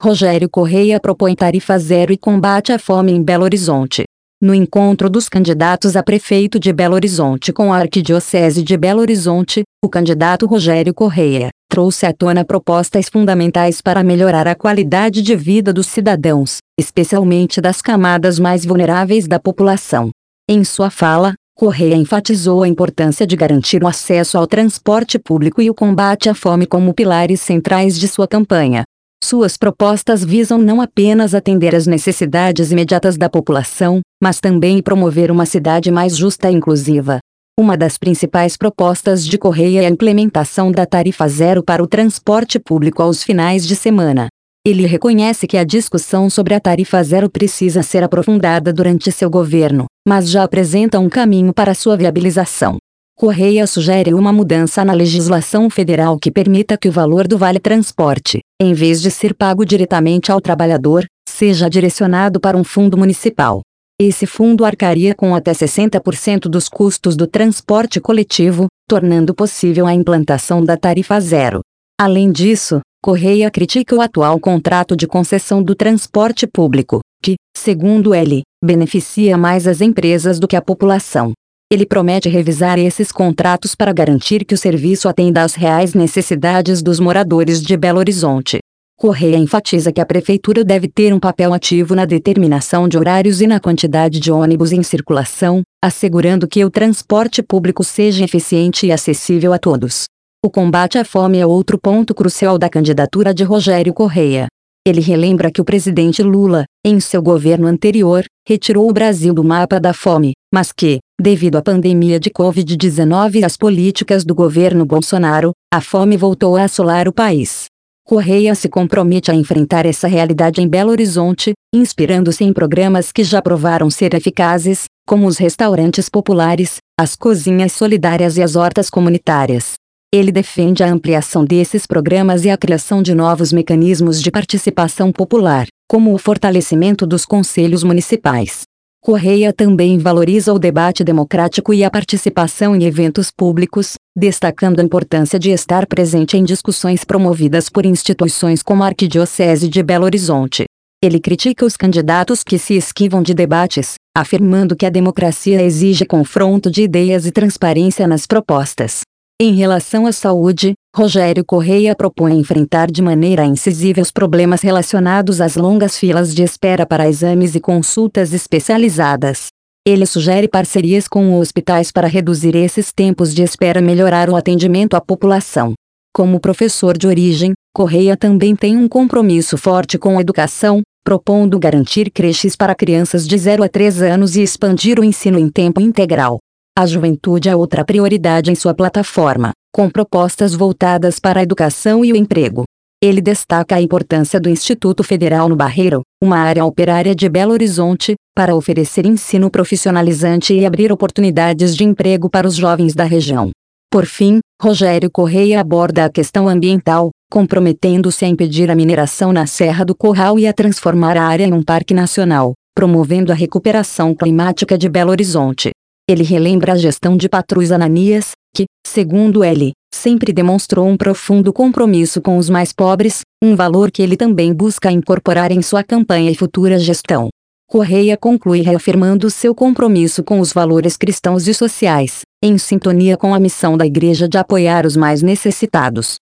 Rogério Correia propõe tarifa zero e combate à fome em Belo Horizonte. No encontro dos candidatos a prefeito de Belo Horizonte com a Arquidiocese de Belo Horizonte, o candidato Rogério Correia trouxe à tona propostas fundamentais para melhorar a qualidade de vida dos cidadãos, especialmente das camadas mais vulneráveis da população. Em sua fala, Correia enfatizou a importância de garantir o acesso ao transporte público e o combate à fome como pilares centrais de sua campanha. Suas propostas visam não apenas atender às necessidades imediatas da população, mas também promover uma cidade mais justa e inclusiva. Uma das principais propostas de Correia é a implementação da tarifa zero para o transporte público aos finais de semana. Ele reconhece que a discussão sobre a tarifa zero precisa ser aprofundada durante seu governo, mas já apresenta um caminho para sua viabilização. Correia sugere uma mudança na legislação federal que permita que o valor do vale-transporte, em vez de ser pago diretamente ao trabalhador, seja direcionado para um fundo municipal. Esse fundo arcaria com até 60% dos custos do transporte coletivo, tornando possível a implantação da tarifa zero. Além disso, Correia critica o atual contrato de concessão do transporte público, que, segundo ele, beneficia mais as empresas do que a população. Ele promete revisar esses contratos para garantir que o serviço atenda às reais necessidades dos moradores de Belo Horizonte. Correia enfatiza que a prefeitura deve ter um papel ativo na determinação de horários e na quantidade de ônibus em circulação, assegurando que o transporte público seja eficiente e acessível a todos. O combate à fome é outro ponto crucial da candidatura de Rogério Correia. Ele relembra que o presidente Lula, em seu governo anterior, retirou o Brasil do mapa da fome, mas que, devido à pandemia de Covid-19 e às políticas do governo Bolsonaro, a fome voltou a assolar o país. Correia se compromete a enfrentar essa realidade em Belo Horizonte, inspirando-se em programas que já provaram ser eficazes, como os restaurantes populares, as cozinhas solidárias e as hortas comunitárias. Ele defende a ampliação desses programas e a criação de novos mecanismos de participação popular, como o fortalecimento dos conselhos municipais. Correia também valoriza o debate democrático e a participação em eventos públicos, destacando a importância de estar presente em discussões promovidas por instituições como a Arquidiocese de Belo Horizonte. Ele critica os candidatos que se esquivam de debates, afirmando que a democracia exige confronto de ideias e transparência nas propostas. Em relação à saúde, Rogério Correia propõe enfrentar de maneira incisiva os problemas relacionados às longas filas de espera para exames e consultas especializadas. Ele sugere parcerias com hospitais para reduzir esses tempos de espera e melhorar o atendimento à população. Como professor de origem, Correia também tem um compromisso forte com a educação, propondo garantir creches para crianças de 0 a 3 anos e expandir o ensino em tempo integral. A juventude é outra prioridade em sua plataforma, com propostas voltadas para a educação e o emprego. Ele destaca a importância do Instituto Federal no Barreiro, uma área operária de Belo Horizonte, para oferecer ensino profissionalizante e abrir oportunidades de emprego para os jovens da região. Por fim, Rogério Correia aborda a questão ambiental, comprometendo-se a impedir a mineração na Serra do Curral e a transformar a área em um parque nacional, promovendo a recuperação climática de Belo Horizonte. Ele relembra a gestão de Patrus Ananias, que, segundo ele, sempre demonstrou um profundo compromisso com os mais pobres, um valor que ele também busca incorporar em sua campanha e futura gestão. Correia conclui reafirmando seu compromisso com os valores cristãos e sociais, em sintonia com a missão da Igreja de apoiar os mais necessitados.